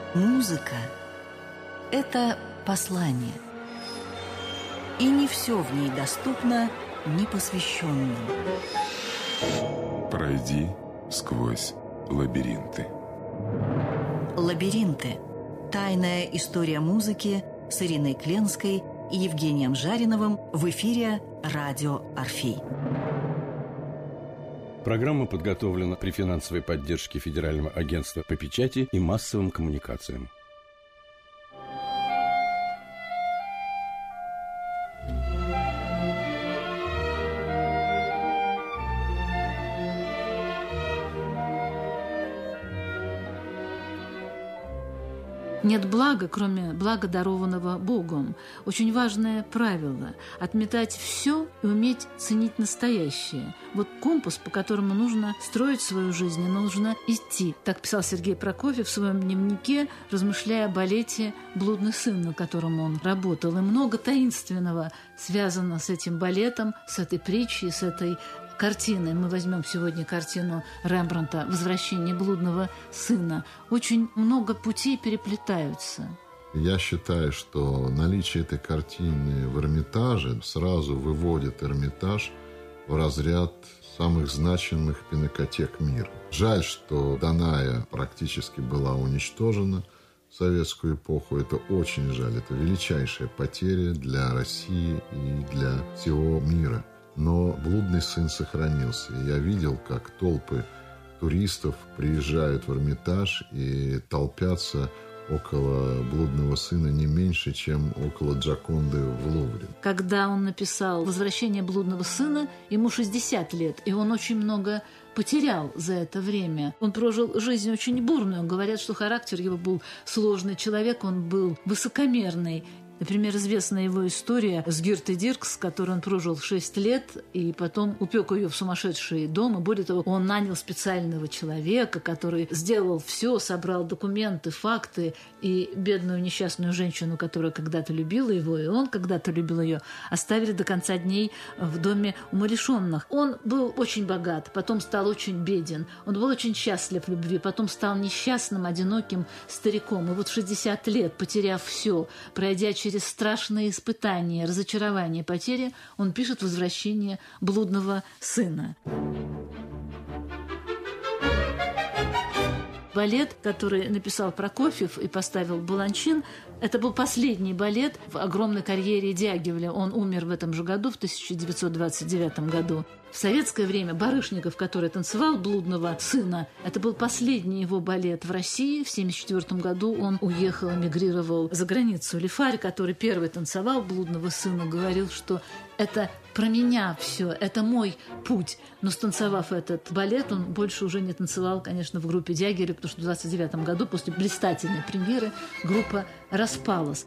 Музыка – это послание. И не все в ней доступно непосвященным. Пройди сквозь лабиринты. «Лабиринты. Тайная история музыки» с Ириной Кленской и Евгением Жариновым в эфире «Радио Орфей». Программа подготовлена при финансовой поддержке Федерального агентства по печати и массовым коммуникациям. Нет блага, кроме блага, дарованного Богом. Очень важное правило – отметать все и уметь ценить настоящее. Вот компас, по которому нужно строить свою жизнь, и нужно идти. Так писал Сергей Прокофьев в своем дневнике, размышляя о балете «Блудный сын», на котором он работал. И много таинственного связано с этим балетом, с этой притчей, с этой картины. Мы возьмем сегодня картину Рембрандта «Возвращение блудного сына». Очень много путей переплетаются. Я считаю, что наличие этой картины в Эрмитаже сразу выводит Эрмитаж в разряд самых значимых пинакотек мира. Жаль, что Данайя практически была уничтожена в советскую эпоху. Это очень жаль. Это величайшая потеря для России и для всего мира. Но «Блудный сын» сохранился. Я видел, как толпы туристов приезжают в Эрмитаж и толпятся около «Блудного сына» не меньше, чем около Джоконды в Лувре. Когда он написал «Возвращение блудного сына», ему 60 лет, и он очень много потерял за это время. Он прожил жизнь очень бурную. Говорят, что характер его был сложный человек, он был высокомерный. Например, известна его история с Гиртой Диркс, с которой он прожил 6 лет, и потом упек ее в сумасшедший дом. И более того, он нанял специального человека, который сделал все, собрал документы, факты, и бедную несчастную женщину, которая когда-то любила его, и он когда-то любил ее, оставили до конца дней в доме умалишенных. Он был очень богат, потом стал очень беден. Он был очень счастлив в любви, потом стал несчастным, одиноким стариком. И вот в 60 лет, потеряв все, пройдя через страшные испытания, разочарования, потери, он пишет «Возвращение блудного сына». Балет, который написал Прокофьев и поставил Баланчин, это был последний балет в огромной карьере Дягилева. Он умер в этом же году, в 1929 году. В советское время Барышников, который танцевал «Блудного сына», это был последний его балет в России. В 1974 году он уехал, эмигрировал за границу. Лифарь, который первый танцевал «Блудного сына», говорил, что это про меня все, это мой путь. Но станцевав этот балет, он больше уже не танцевал, конечно, в группе Дягилева, потому что в 1929 году, после блистательной премьеры, группа распалась.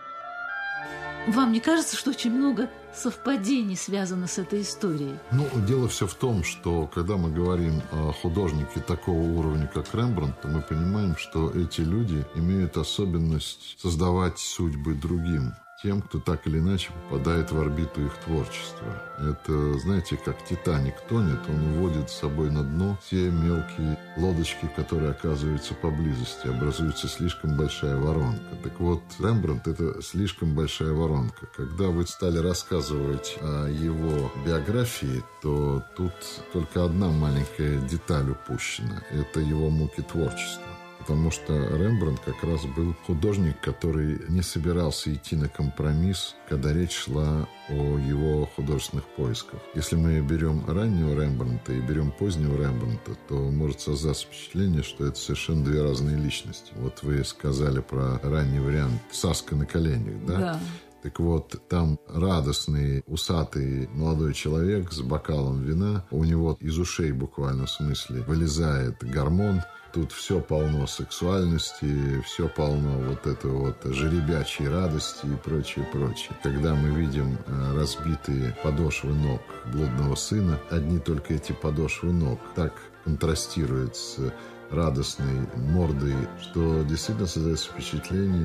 Вам не кажется, что очень много совпадений связано с этой историей? Дело все в том, что когда мы говорим о художнике такого уровня, как Рембрандт, то мы понимаем, что эти люди имеют особенность создавать судьбы другим, тем, кто так или иначе попадает в орбиту их творчества. Это, знаете, как «Титаник» тонет, он уводит с собой на дно все мелкие лодочки, которые оказываются поблизости. Образуется слишком большая воронка. Так вот, Рембрандт – это слишком большая воронка. Когда вы стали рассказывать о его биографии, то тут только одна маленькая деталь упущена. Это его муки творчества. Потому что Рембрандт как раз был художник, который не собирался идти на компромисс, когда речь шла о его художественных поисках. Если мы берем раннего Рембрандта и берем позднего Рембрандта, то может создаться впечатление, что это совершенно две разные личности. Вот вы сказали про ранний вариант «Саска на коленях», да? Да. Так вот, там радостный, усатый молодой человек с бокалом вина. У него из ушей буквально в смысле вылезает гормон. Тут все полно сексуальности, все полно вот этой вот жеребячей радости и прочее, прочее. Когда мы видим разбитые подошвы ног блудного сына, одни только эти подошвы ног так контрастируют с радостной мордой, что действительно создается впечатление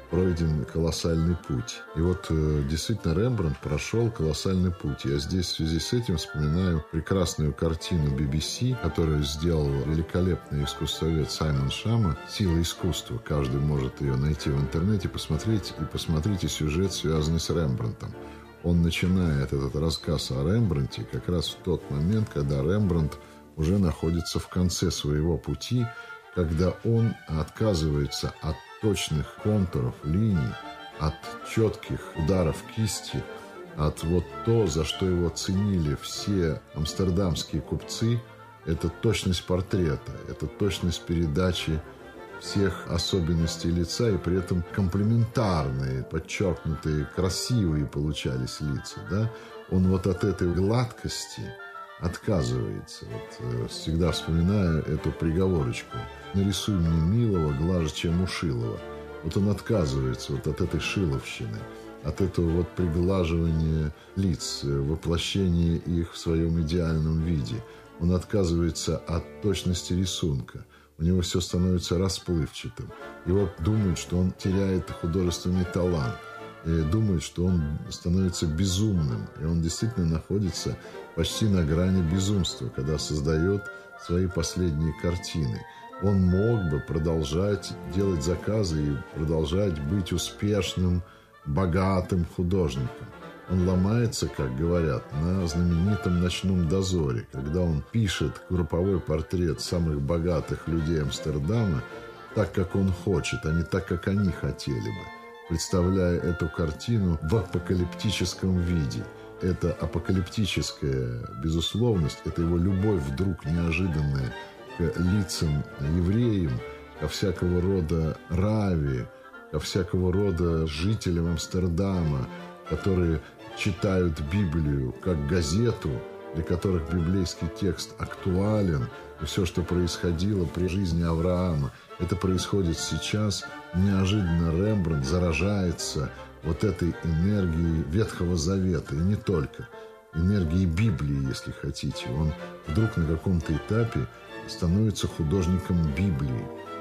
пройден колоссальный путь. И вот действительно Рембрандт прошел колоссальный путь. Я здесь в связи с этим вспоминаю прекрасную картину BBC, которую сделал великолепный искусствовед Саймон Шама «Сила искусства». Каждый может ее найти в интернете, посмотреть, и посмотрите сюжет, связанный с Рембрандтом. Он начинает этот рассказ о Рембрандте как раз в тот момент, когда Рембрандт уже находится в конце своего пути, когда он отказывается от точных контуров, линий, от четких ударов кисти, от вот то, за что его ценили все амстердамские купцы, это точность портрета, это точность передачи всех особенностей лица, и при этом комплементарные, подчеркнутые, красивые получались лица. Да? Он вот от этой гладкости отказывается. Вот, всегда вспоминаю эту приговорочку. «Нарисуй мне милого, глаже, чем у Шилова». Вот он отказывается вот от этой шиловщины, от этого вот приглаживания лиц, воплощения их в своем идеальном виде. Он отказывается от точности рисунка. У него все становится расплывчатым. Его думают, что он теряет художественный талант. И думают, что он становится безумным. И он действительно находится почти на грани безумства, когда создает свои последние картины. Он мог бы продолжать делать заказы и продолжать быть успешным, богатым художником. Он ломается, как говорят, на знаменитом «Ночном дозоре», когда он пишет групповой портрет самых богатых людей Амстердама так, как он хочет, а не так, как они хотели бы, представляя эту картину в апокалиптическом виде. Это апокалиптическая безусловность, это его любовь вдруг неожиданная к лицам евреям, ко всякого рода равви, ко всякого рода жителям Амстердама, которые читают Библию как газету, для которых библейский текст актуален, и все, что происходило при жизни Авраама, это происходит сейчас. Неожиданно Рембрандт заражается вот этой энергией Ветхого Завета, и не только, энергией Библии, если хотите. Он вдруг на каком-то этапе становится художником Библии,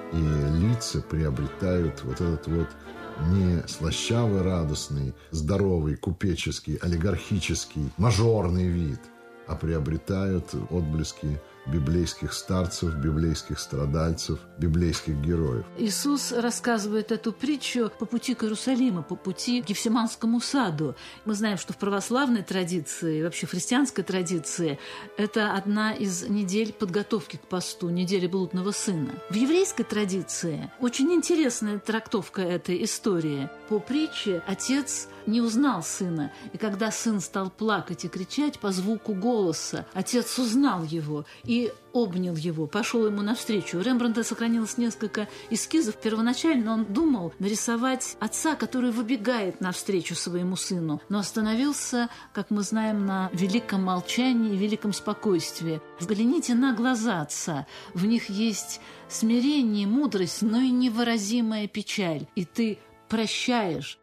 и лица приобретают вот этот вот не слащавый, радостный, здоровый, купеческий, олигархический, мажорный вид, а приобретают отблески библейских старцев, библейских страдальцев, библейских героев. Иисус рассказывает эту притчу по пути к Иерусалиму, по пути к Гефсиманскому саду. Мы знаем, что в православной традиции, вообще в христианской традиции, это одна из недель подготовки к посту, неделя блудного сына. В еврейской традиции очень интересная трактовка этой истории. По притче отец не узнал сына, и когда сын стал плакать и кричать по звуку голоса, отец узнал его и обнял его, пошел ему навстречу. У Рембрандта сохранилось несколько эскизов. Первоначально он думал нарисовать отца, который выбегает навстречу своему сыну, но остановился, как мы знаем, на великом молчании и великом спокойствии. Взгляните на глаза отца. В них есть смирение, мудрость, но и невыразимая печаль. И ты прощаешь.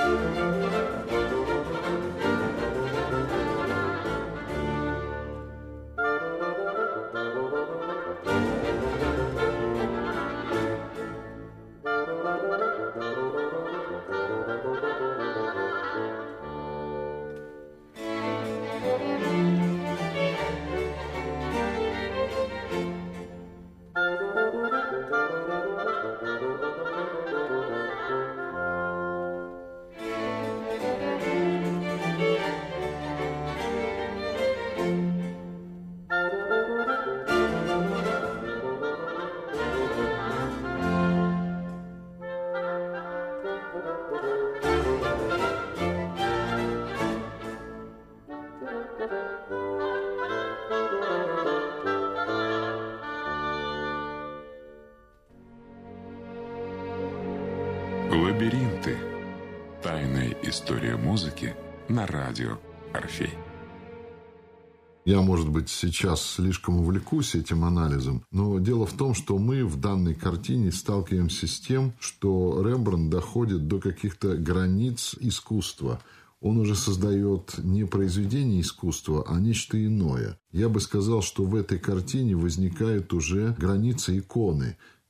Лабиринты. Тайная история музыки на радио «Орфей». Я, может быть, сейчас слишком увлекусь этим анализом, но дело в том, что мы в данной картине сталкиваемся с тем, что Рембрандт доходит до каких-то границ искусства. Он уже создает не произведение искусства, а нечто иное. Я бы сказал, что в этой картине возникают уже границы иконы.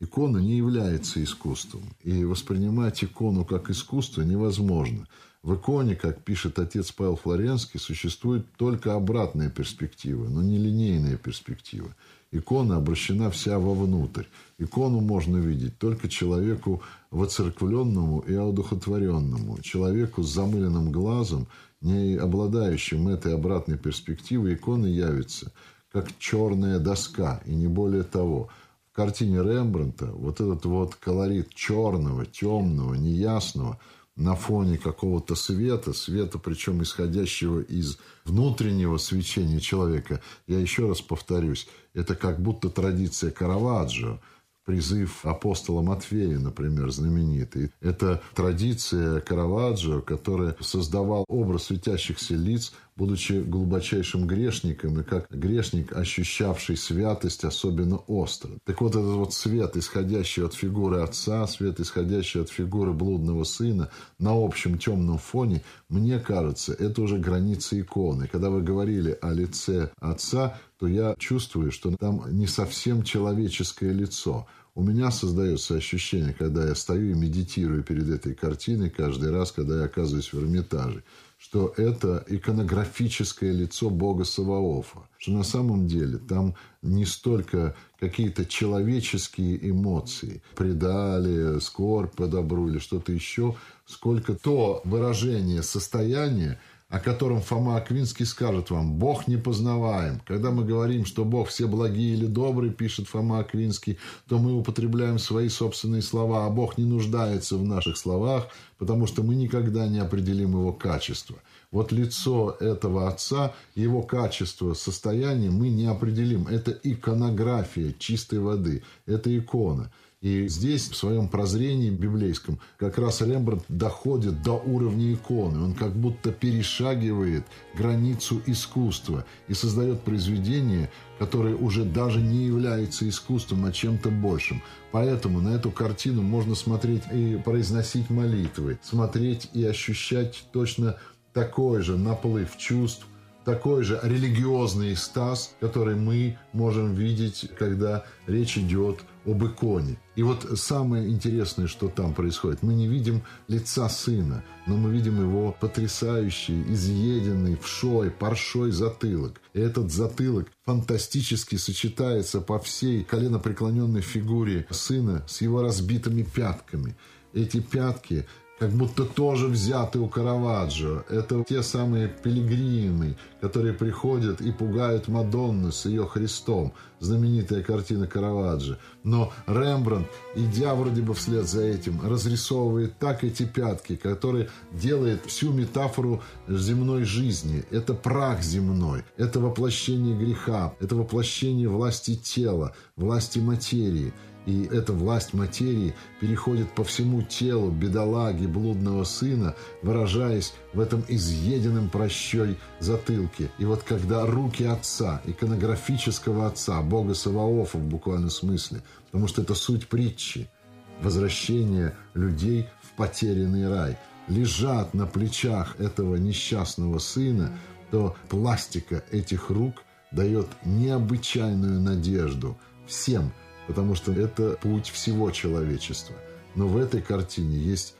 Икона не является искусством. И воспринимать икону как искусство невозможно. В иконе, как пишет отец Павел Флоренский, существует только обратная перспектива, но не линейная перспектива. Икона обращена вся вовнутрь. Икону можно видеть только человеку воцерквленному и одухотворенному, человеку с замыленным глазом, не обладающим этой обратной перспективой. Икона явится как черная доска, и не более того. В картине Рембрандта вот этот вот колорит черного, темного, неясного на фоне какого-то света, причем исходящего из внутреннего свечения человека, я еще раз повторюсь, это как будто традиция Караваджо, призыв апостола Матфея, например, знаменитый. Это традиция Караваджо, который создавал образ светящихся лиц, будучи глубочайшим грешником, и как грешник, ощущавший святость особенно остро. Так вот, этот вот свет, исходящий от фигуры отца, свет, исходящий от фигуры блудного сына на общем темном фоне, мне кажется, это уже граница иконы. Когда вы говорили о лице отца, то я чувствую, что там не совсем человеческое лицо. У меня создается ощущение, когда я стою и медитирую перед этой картиной каждый раз, когда я оказываюсь в Эрмитаже, что это иконографическое лицо Бога Саваофа. Что на самом деле там не столько какие-то человеческие эмоции, предали, скорбь по добру или что-то еще, сколько то выражение состояния, о котором Фома Аквинский скажет вам: «Бог непознаваем». Когда мы говорим, что Бог все благие или добрый, пишет Фома Аквинский, то мы употребляем свои собственные слова, а Бог не нуждается в наших словах, потому что мы никогда не определим его качество. Вот лицо этого отца, его качество, состояние мы не определим. Это иконография чистой воды, это икона. И здесь, в своем прозрении библейском, как раз Рембрандт доходит до уровня иконы. Он как будто перешагивает границу искусства и создает произведение, которое уже даже не является искусством, а чем-то большим. Поэтому на эту картину можно смотреть и произносить молитвы, смотреть и ощущать точно такой же наплыв чувств, такой же религиозный экстаз, который мы можем видеть, когда речь идет об иконе. И вот самое интересное, что там происходит. Мы не видим лица сына, но мы видим его потрясающий, изъеденный, вшой, паршой затылок. И этот затылок фантастически сочетается по всей коленопреклоненной фигуре сына с его разбитыми пятками. Эти пятки как будто тоже взяты у Караваджо. Это те самые пилигримы, которые приходят и пугают Мадонну с ее Христом. Знаменитая картина Караваджо. Но Рембрандт, идя вроде бы вслед за этим, разрисовывает так эти пятки, которые делает всю метафору земной жизни. Это прах земной, это воплощение греха, это воплощение власти тела, власти материи. И эта власть материи переходит по всему телу бедолаги, блудного сына, выражаясь в этом изъеденном прощой затылке. И вот когда руки отца, иконографического отца, Бога Саваофа в буквальном смысле, потому что это суть притчи, возвращение людей в потерянный рай, лежат на плечах этого несчастного сына, то пластика этих рук дает необычайную надежду всем, потому что это путь всего человечества. Но в этой картине есть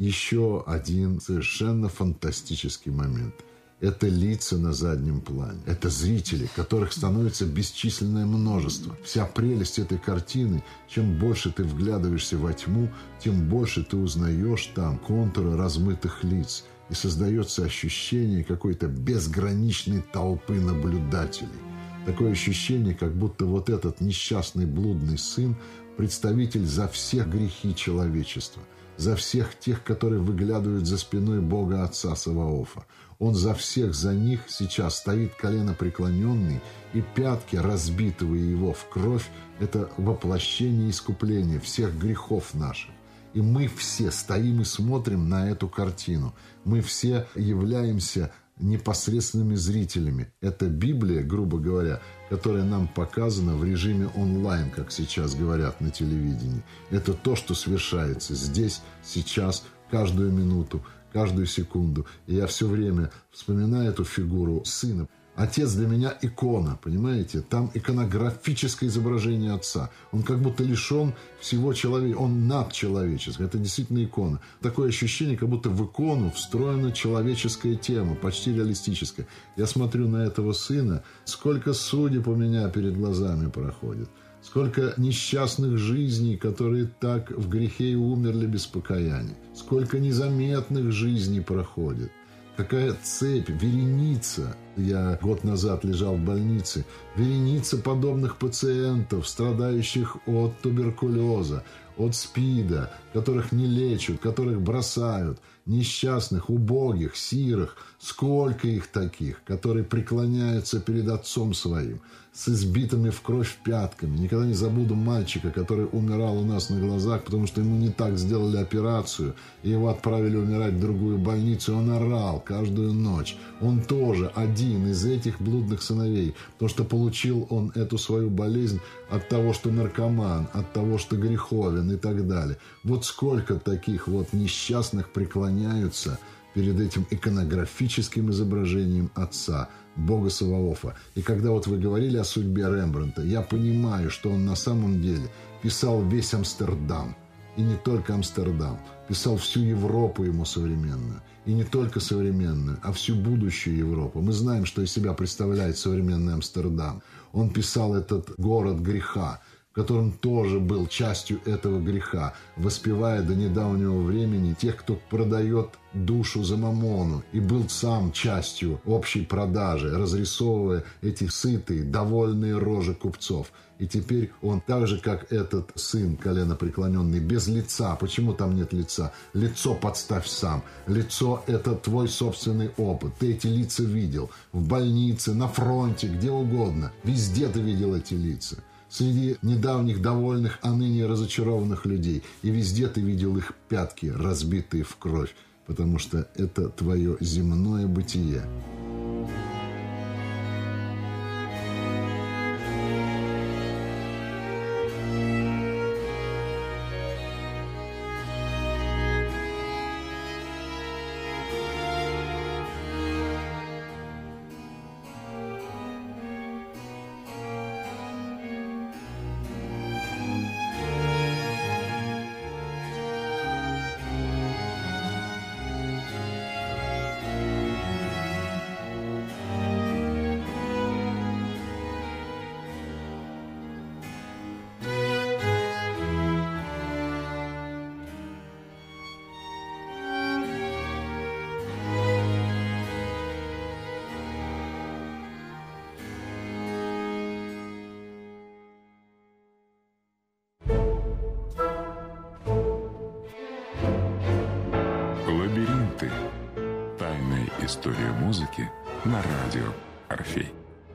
еще один совершенно фантастический момент. Это лица на заднем плане. Это зрители, которых становится бесчисленное множество. Вся прелесть этой картины, чем больше ты вглядываешься во тьму, тем больше ты узнаешь там контуры размытых лиц. И создается ощущение какой-то безграничной толпы наблюдателей. Такое ощущение, как будто вот этот несчастный блудный сын – представитель за всех грехи человечества, за всех тех, которые выглядывают за спиной Бога Отца Саваофа. Он за всех за них сейчас стоит коленопреклоненный, и пятки, разбитые его в кровь – это воплощение искупления всех грехов наших. И мы все стоим и смотрим на эту картину. Мы все являемся непосредственными зрителями. Это Библия, грубо говоря, которая нам показана в режиме онлайн, как сейчас говорят на телевидении. Это то, что совершается здесь, сейчас, каждую минуту, каждую секунду. И я все время вспоминаю эту фигуру сына. Отец для меня икона, понимаете? Там иконографическое изображение отца. Он как будто лишен всего человека, он надчеловеческий. Это действительно икона. Такое ощущение, как будто в икону встроена человеческая тема, почти реалистическая. Я смотрю на этого сына, сколько судеб у меня перед глазами проходит. Сколько несчастных жизней, которые так в грехе и умерли без покаяния. Сколько незаметных жизней проходит. Какая цепь, вереница. Я год назад лежал в больнице. Вереница подобных пациентов, страдающих от туберкулеза, от СПИДа, которых не лечат, которых бросают, несчастных, убогих, сирых. Сколько их таких, которые преклоняются перед отцом своим, с избитыми в кровь пятками. Никогда не забуду мальчика, который умирал у нас на глазах, потому что ему не так сделали операцию, и его отправили умирать в другую больницу, и он орал каждую ночь. Он тоже один из этих блудных сыновей, потому что получил он эту свою болезнь от того, что наркоман, от того, что греховен и так далее. Вот сколько таких вот несчастных преклоняются перед этим иконографическим изображением отца, Бога Саваофа. И когда вот вы говорили о судьбе Рембрандта, я понимаю, что он на самом деле писал весь Амстердам. И не только Амстердам. Писал всю Европу ему современную. И не только современную, а всю будущую Европу. Мы знаем, что из себя представляет современный Амстердам. Он писал этот город греха, в котором тоже был частью этого греха, воспевая до недавнего времени тех, кто продает душу за мамону, и был сам частью общей продажи, разрисовывая эти сытые, довольные рожи купцов. И теперь он так же, как этот сын коленопреклоненный, без лица. Почему там нет лица? Лицо подставь сам. Лицо – это твой собственный опыт. Ты эти лица видел в больнице, на фронте, где угодно. Везде ты видел эти лица. Среди недавних довольных, а ныне разочарованных людей. И везде ты видел их пятки, разбитые в кровь, потому что это твое земное бытие. Лабиринты. Тайная история музыки на радио Орфей.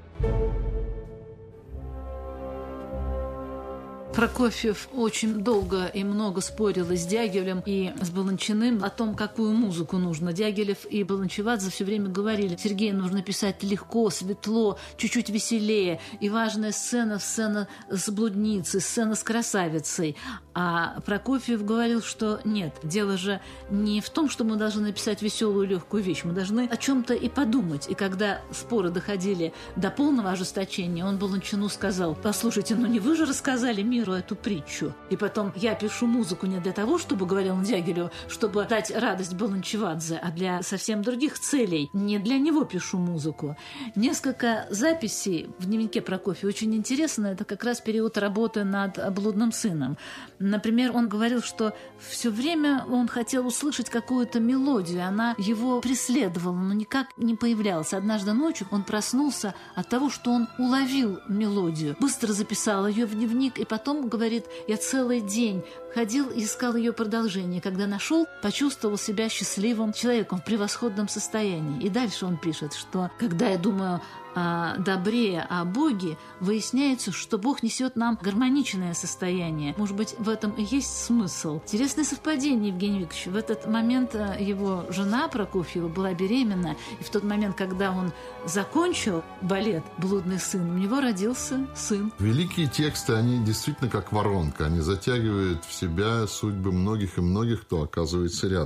Прокофьев очень долго и много спорил и с Дягилем, и с Баланчиным о том, какую музыку нужно. Дягилев и Баланчевадзе все время говорили: Сергей, нужно писать легко, светло, чуть-чуть веселее. И важная сцена с блудницей, сцена с красавицей. А Прокофьев говорил, что нет, дело же не в том, что мы должны написать веселую, легкую вещь. Мы должны о чем-то и подумать. И когда споры доходили до полного ожесточения, он Баланчину сказал: послушайте, ну не вы же рассказали миру эту притчу. И потом: я пишу музыку не для того, чтобы, говорил он Дягилеву, чтобы дать радость Баланчевадзе, а для совсем других целей. Не для него пишу музыку. Несколько записей в дневнике Прокофьева очень интересно. Это как раз период работы над «Блудным сыном». Например, он говорил, что все время он хотел услышать какую-то мелодию. Она его преследовала, но никак не появлялась. Однажды ночью он проснулся от того, что он уловил мелодию. Быстро записал ее в дневник, и потом, говорит, я целый день ходил и искал ее продолжение. Когда нашел, почувствовал себя счастливым человеком в превосходном состоянии. И дальше он пишет, что когда я думаю о добре, о Боге, выясняется, что Бог несет нам гармоничное состояние. Может быть, в этом и есть смысл. Интересное совпадение, Евгений Викторович. В этот момент его жена Прокофьева была беременна, и в тот момент, когда он закончил балет «Блудный сын», у него родился сын. Великие тексты, они действительно как воронка. Они затягивают в себя судьбы многих и многих, кто оказывается рядом.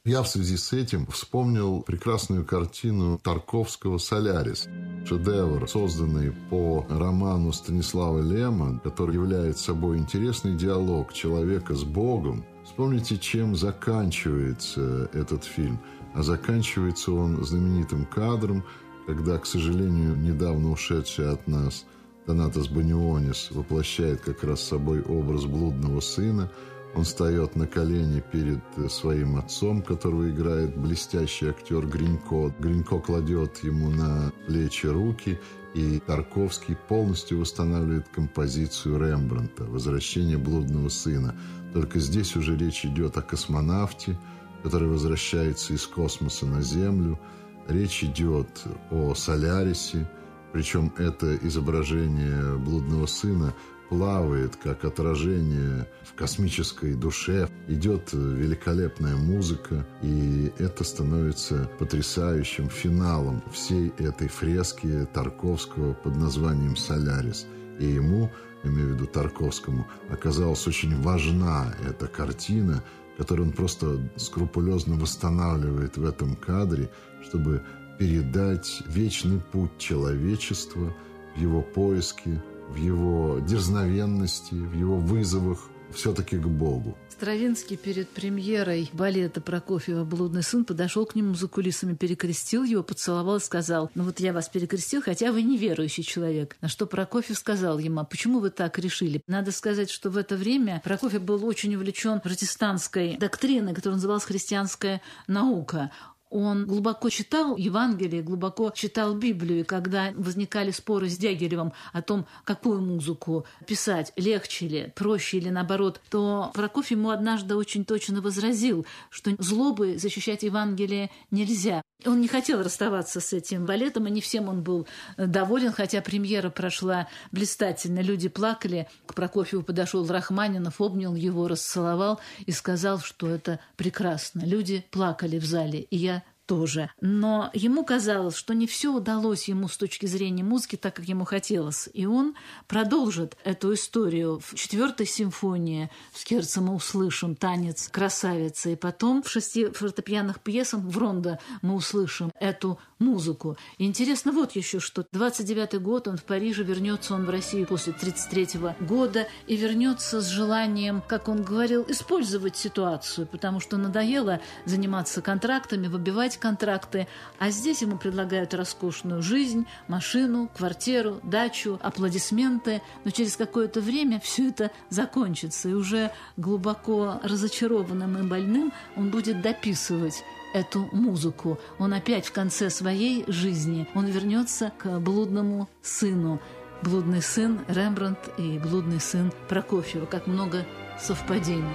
Я в связи с этим вспомнил прекрасную картину Тарковского «Солярис». Шедевр, созданный по роману Станислава Лема, который является собой интересный диалог человека с Богом. Вспомните, чем заканчивается этот фильм. А заканчивается он знаменитым кадром, когда, к сожалению, недавно ушедший от нас Донатас Банионис воплощает как раз собой образ блудного сына. Он встает на колени перед своим отцом, которого играет блестящий актер Гринько. Гринько кладет ему на плечи руки, и Тарковский полностью восстанавливает композицию Рембрандта «Возвращение блудного сына». Только здесь уже речь идет о космонавте, который возвращается из космоса на Землю. Речь идет о Солярисе, причем это изображение блудного сына плавает, как отражение в космической душе. Идет великолепная музыка, и это становится потрясающим финалом всей этой фрески Тарковского под названием «Солярис». И ему, имею в виду Тарковскому, оказалась очень важна эта картина, которую он просто скрупулезно восстанавливает в этом кадре, чтобы передать вечный путь человечества в его поиске, в его дерзновенности, в его вызовах все-таки к Богу. Стравинский перед премьерой балета Прокофьева «Блудный сын» подошел к нему за кулисами, перекрестил его, поцеловал и сказал: «Ну вот я вас перекрестил, хотя вы неверующий человек». На что Прокофьев сказал ему: «А почему вы так решили?» Надо сказать, что в это время Прокофьев был очень увлечен протестантской доктриной, которая называлась христианская наука. Он глубоко читал Евангелие, глубоко читал Библию, и когда возникали споры с Дягилевым о том, какую музыку писать, легче ли, проще или наоборот, то Прокофьев ему однажды очень точно возразил, что злобой защищать Евангелие нельзя. Он не хотел расставаться с этим балетом, и не всем он был доволен, хотя премьера прошла блистательно. Люди плакали. К Прокофьеву подошел Рахманинов, обнял его, расцеловал и сказал, что это прекрасно. Люди плакали в зале, и я тоже. Но ему казалось, что не все удалось ему с точки зрения музыки так, как ему хотелось. И он продолжит эту историю в 4-й симфонии «Скерцо мы услышим танец красавицы», и потом в 6 фортепианных пьесах в рондо мы услышим эту музыку. И интересно вот еще что. 29-й год, он в Париже, вернется он в Россию после 33-го года и вернется с желанием, как он говорил, использовать ситуацию, потому что надоело заниматься контрактами, выбивать контракты, а здесь ему предлагают роскошную жизнь, машину, квартиру, дачу, аплодисменты, но через какое-то время все это закончится, и уже глубоко разочарованным и больным он будет дописывать эту музыку. Он опять в конце своей жизни, он вернется к блудному сыну. Блудный сын Рембрандт и блудный сын Прокофьева. Как много совпадений.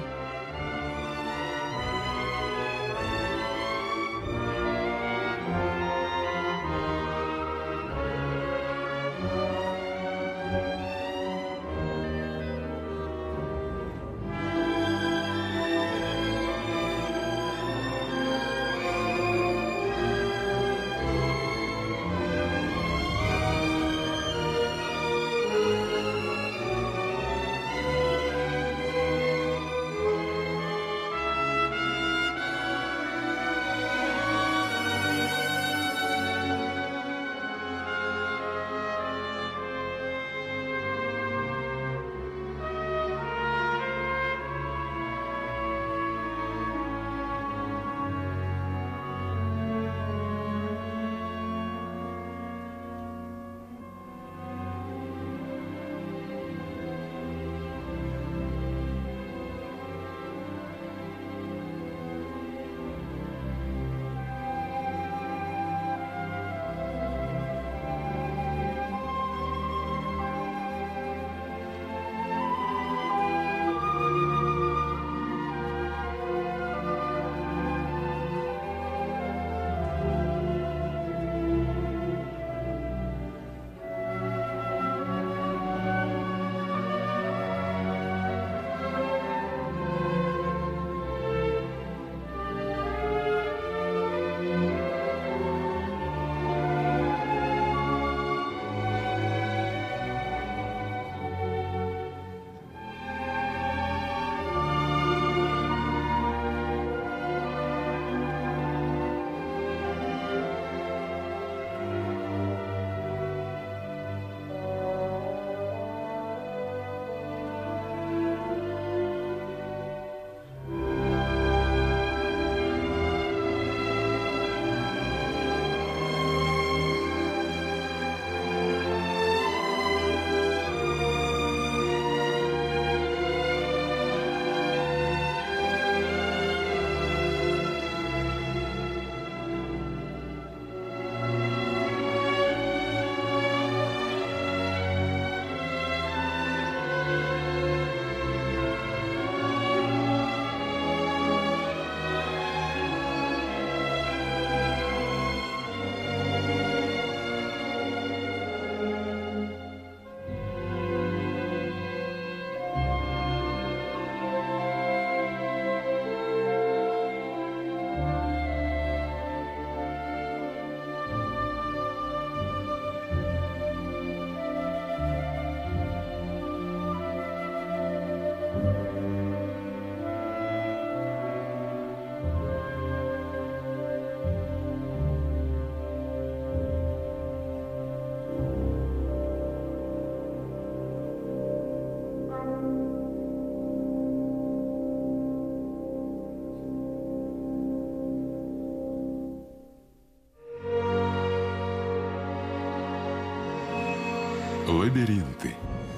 Лабиринты.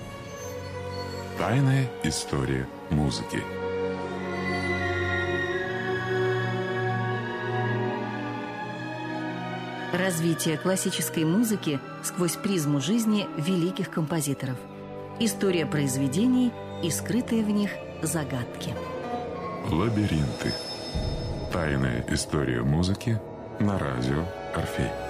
Тайная история музыки. Развитие классической музыки сквозь призму жизни великих композиторов. История произведений и скрытые в них загадки. Лабиринты. Тайная история музыки на радио Орфей.